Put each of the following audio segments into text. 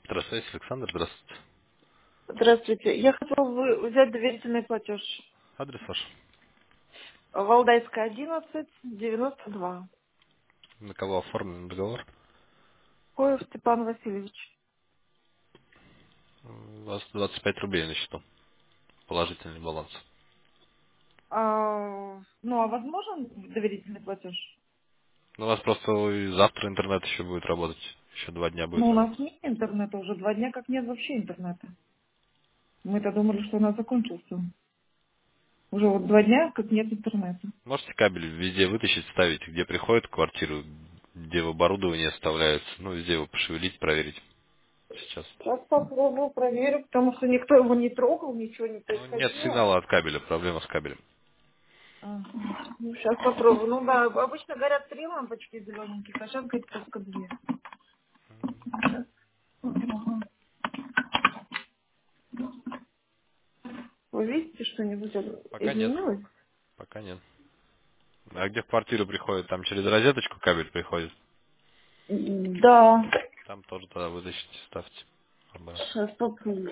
Здравствуйте, Александр. Здравствуйте. Здравствуйте. Я хотела взять доверительный платеж. Адрес ваш? Валдайская, 11, 92. На кого оформлен договор? Коев Степан Васильевич. У вас 25 рублей на счету. Положительный баланс. Ну, а возможен доверительный платеж? Ну, у вас просто и завтра интернет еще будет работать. Еще 2 дня будет Ну, у нас работать. нет интернета уже 2 дня, как нет вообще интернета. Мы-то думали, что у нас закончился. Уже вот 2 дня, как нет интернета. Можете кабель везде вытащить, ставить, где приходит в квартиру, где в оборудовании оставляется. Ну, везде его пошевелить, проверить сейчас. Сейчас попробую, проверю, потому что никто его не трогал, ничего не Ну, нет происходило. сигнала от кабеля, проблема с кабелем. Ну, сейчас попробую. Ну да, обычно горят 3 лампочки зелененьких, а сейчас горит только 2. Вы видите, что-нибудь Пока нет. изменилось? Пока нет. А где в квартиру приходит? Там через розеточку кабель приходит. Да. Там тоже тогда вытащите, ставьте обратно. Сейчас попробую.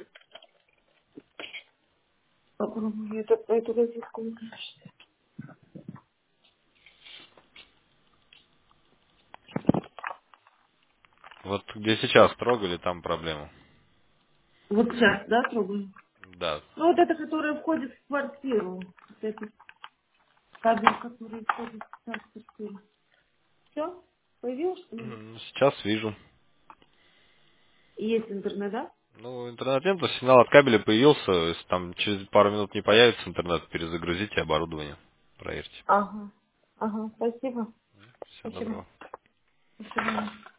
Попробую эту розетку выключить. Вот где сейчас трогали, там проблема. Вот сейчас, да, трогаю? Да. Ну, вот это, которая входит в квартиру. Вот этот кабель, который входит в квартиру. Все? Появилось что-нибудь? Сейчас вижу. Есть интернет, да? Ну, интернет нет, но сигнал от кабеля появился. Если там через пару минут не появится интернет, перезагрузите оборудование. Проверьте. Ага. Ага, спасибо. Всего Спасибо. доброго. До свидания.